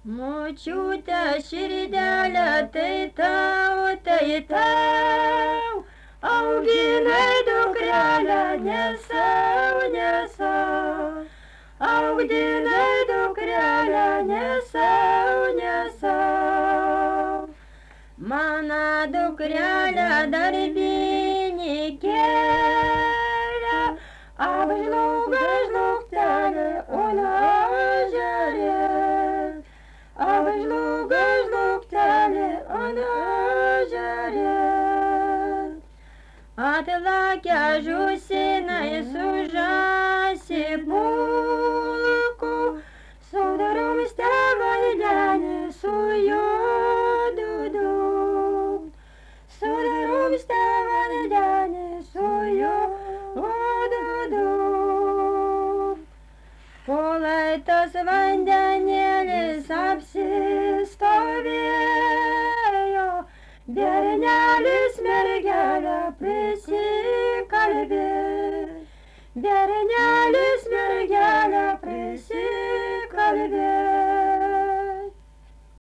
Močiute širdelė, tai tau, auginai dukrelę, nesau, auginai dukrelę, nesau. Mano dukrelė darbininkė, apžluga žlugtelė, ežere. Apžluga žlugtelė, ežere. Atlakė žusinai su žąsi pulku, su drumste vandenį, su juodu dug. Su drumste vandenį, su juodu dug. Kolai tas vandenėlis apsistovėjo, bernelis mergelę prisikalbė. Bernelis